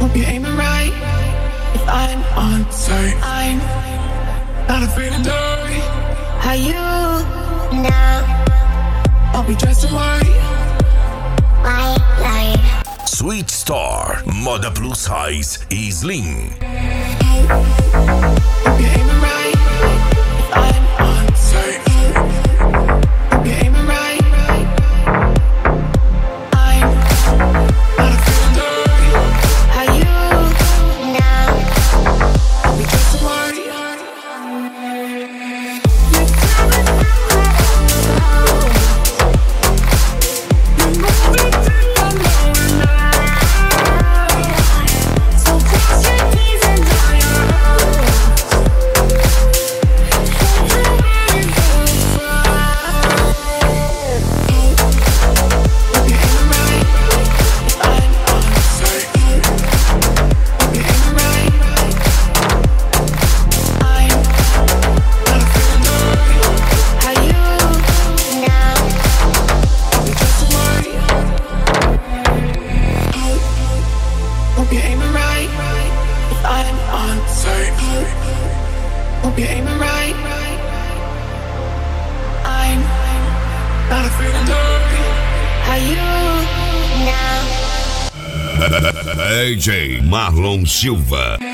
Hope you're aiming right. If I'm on site, I'm not afraid to die. How you now? I'll be dressed in white. White light. Sweet Star, Moda Plus Size e Slim. Hope you're aiming right. If I'm on site, hope you're aiming right. I'm not afraid to die. How you now? I'll be dressed in white. Hope you're aiming right. I'm not afraid to die. How you now? DJ Marlon Silva.